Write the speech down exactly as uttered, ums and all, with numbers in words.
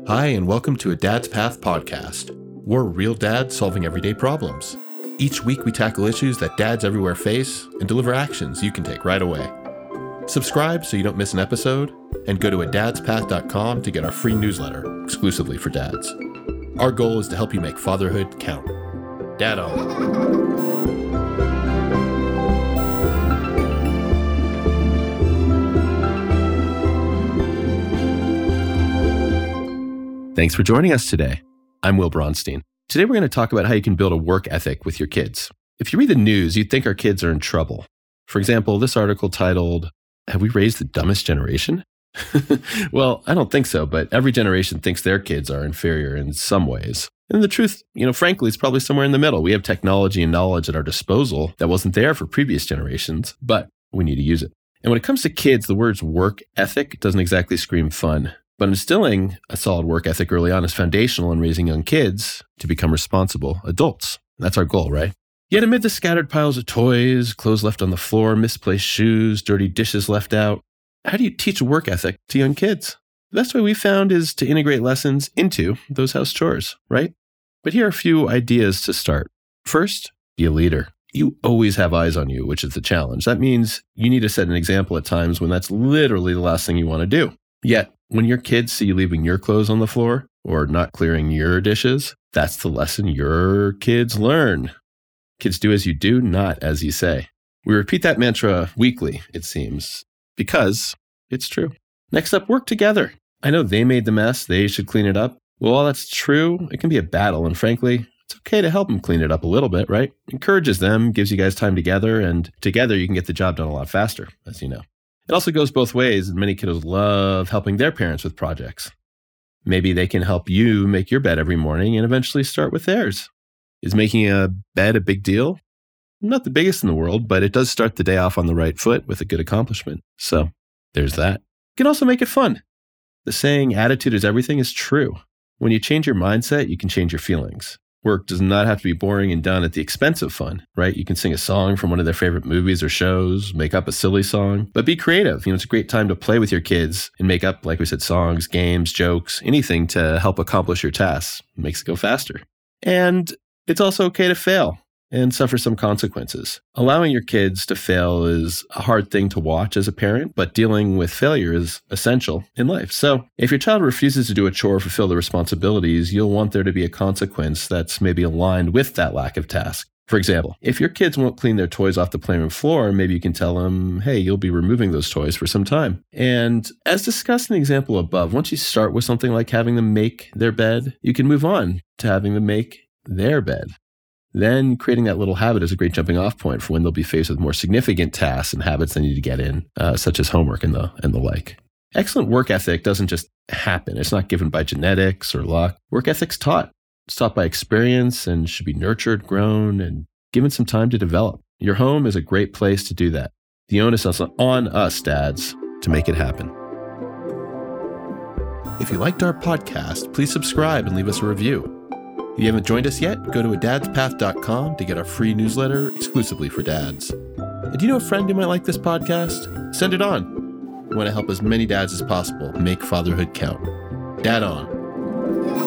Hi, and welcome to a Dad's Path podcast. We're real dads solving everyday problems. Each week we tackle issues that dads everywhere face and deliver actions you can take right away. Subscribe so you don't miss an episode, and go to a dads path dot com to get our free newsletter exclusively for dads. Our goal is to help you make fatherhood count. Dad on. Thanks for joining us today. I'm Will Bronstein. Today we're going to talk about how you can build a work ethic with your kids. If you read the news, you'd think our kids are in trouble. For example, this article titled, "Have we raised the dumbest generation?" Well, I don't think so, but every generation thinks their kids are inferior in some ways. And the truth, you know, frankly, is probably somewhere in the middle. We have technology and knowledge at our disposal that wasn't there for previous generations, but we need to use it. And when it comes to kids, the words work ethic doesn't exactly scream fun. But instilling a solid work ethic early on is foundational in raising young kids to become responsible adults. That's our goal, right? Yet amid the scattered piles of toys, clothes left on the floor, misplaced shoes, dirty dishes left out, how do you teach a work ethic to young kids? The best way we found is to integrate lessons into those house chores, right? But here are a few ideas to start. First, be a leader. You always have eyes on you, which is the challenge. That means you need to set an example at times when that's literally the last thing you want to do. Yet, when your kids see you leaving your clothes on the floor or not clearing your dishes, that's the lesson your kids learn. Kids do as you do, not as you say. We repeat that mantra weekly, it seems, because it's true. Next up, work together. I know they made the mess. They should clean it up. Well, while that's true, it can be a battle. And frankly, it's okay to help them clean it up a little bit, right? Encourages them, gives you guys time together, and together you can get the job done a lot faster, as you know. It also goes both ways, and many kiddos love helping their parents with projects. Maybe they can help you make your bed every morning and eventually start with theirs. Is making a bed a big deal? Not the biggest in the world, but it does start the day off on the right foot with a good accomplishment. So there's that. You can also make it fun. The saying, attitude is everything, is true. When you change your mindset, you can change your feelings. Work does not have to be boring and done at the expense of fun, right? You can sing a song from one of their favorite movies or shows, make up a silly song, but be creative. You know, it's a great time to play with your kids and make up, like we said, songs, games, jokes, anything to help accomplish your tasks. It makes it go faster. And it's also okay to fail and suffer some consequences. Allowing your kids to fail is a hard thing to watch as a parent, but dealing with failure is essential in life. So if your child refuses to do a chore or fulfill the responsibilities, you'll want there to be a consequence that's maybe aligned with that lack of task. For example, if your kids won't clean their toys off the playroom floor, maybe you can tell them, hey, you'll be removing those toys for some time. And as discussed in the example above, once you start with something like having them make their bed, you can move on to having them make their bed. Then creating that little habit is a great jumping off point for when they'll be faced with more significant tasks and habits they need to get in, uh, such as homework and the and the like. Excellent work ethic doesn't just happen. It's not given by genetics or luck. Work ethic's taught. It's taught by experience and should be nurtured, grown, and given some time to develop. Your home is a great place to do that. The onus is on us, dads, to make it happen. If you liked our podcast, please subscribe and leave us a review. If you haven't joined us yet, go to a dads path dot com to get our free newsletter exclusively for dads. And do you know a friend who might like this podcast? Send it on. We want to help as many dads as possible make fatherhood count. Dad on.